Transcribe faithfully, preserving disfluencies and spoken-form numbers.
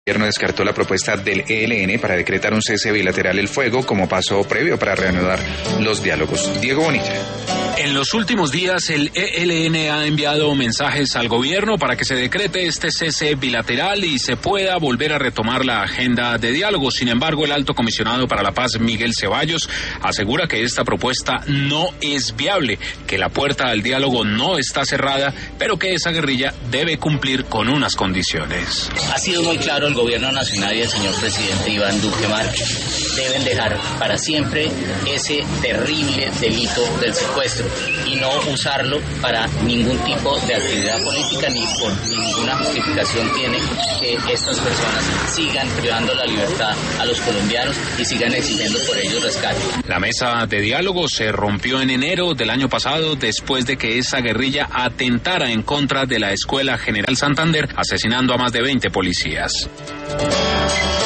El gobierno descartó la propuesta del E L N para decretar un cese bilateral el fuego como paso previo para reanudar los diálogos. Diego Bonilla. En los últimos días, el E L N ha enviado mensajes al gobierno para que se decrete este cese bilateral y se pueda volver a retomar la agenda de diálogo. Sin embargo, el alto comisionado para la paz, Miguel Ceballos, asegura que esta propuesta no es viable, que la puerta al diálogo no está cerrada, pero que esa guerrilla debe cumplir con unas condiciones. Ha sido muy claro el gobierno nacional y el señor presidente Iván Duque Márquez. Deben dejar para siempre ese terrible delito del secuestro y no usarlo para ningún tipo de actividad política, ni por ninguna justificación tiene que estas personas sigan privando la libertad a los colombianos y sigan exigiendo por ellos rescate. La mesa de diálogo se rompió en enero del año pasado después de que esa guerrilla atentara en contra de la Escuela General Santander, asesinando a más de veinte policías.